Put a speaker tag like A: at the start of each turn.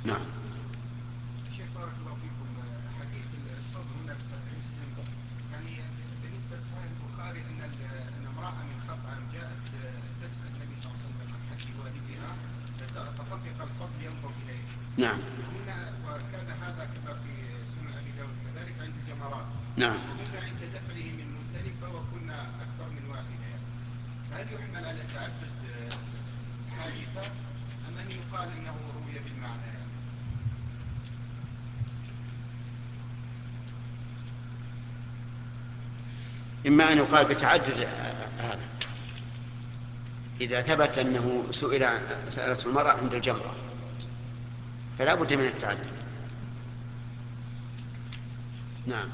A: نعم.
B: شيخ بارك الله فيكم، حديث الفضل هنا في صحيح مسلم، يعني بالنسبة لصحيح البخاري أن امرأة من خطأ جاءت تسأل النبي صلى الله عليه وسلم عن حج والدها فطفق الفضل ينظر إليه.
A: نعم.
B: وكان هذا كما في سنن أبي داود كذلك عند الجمرات.
A: نعم.
B: ومنا عند دفعه من مزدلفة وكنا أكثر من واحدة يعني. فهل يحمل على تعدد الحادثة أم أن يقال أنه روي بالمعنى يعني؟
A: إما أن يقال بتعدد هذا إذا ثبت أنه سألته المرأة عند الجمرة فلا بد من التعدد. نعم.